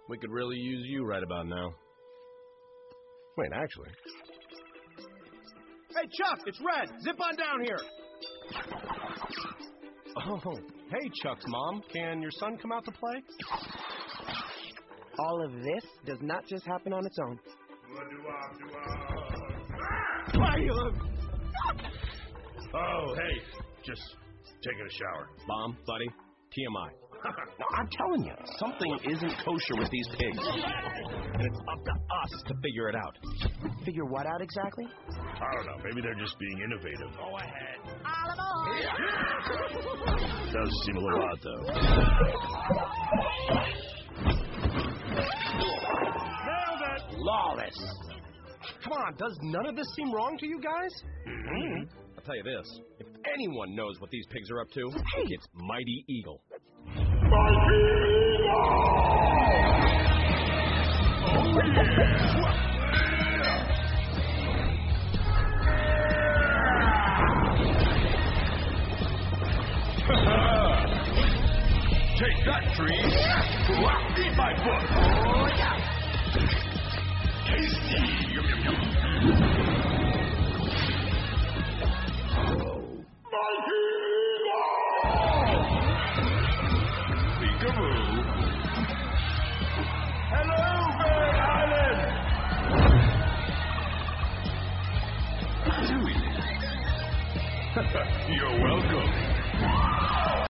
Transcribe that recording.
We could really use you right about now. Wait, actually. Hey, Chuck, it's Red. Zip on down here. Oh, hey, Chuck's mom. Can your son come out to play? All of this does not just happen on its own. Oh, hey, just taking a shower. Bomb, buddy, TMI. Now, I'm telling you, something isn't kosher with these pigs. And it's up to us to figure it out. Figure what out exactly? I don't know, maybe they're just being innovative. Go ahead. Does seem a little odd, though. Nailed it! Lawless. Come on, does none of this seem wrong to you guys? Mm-hmm. I'll tell you this. If anyone knows what these pigs are up to, it's Mighty Eagle. Take that, trees! Eat my foot! Tasty!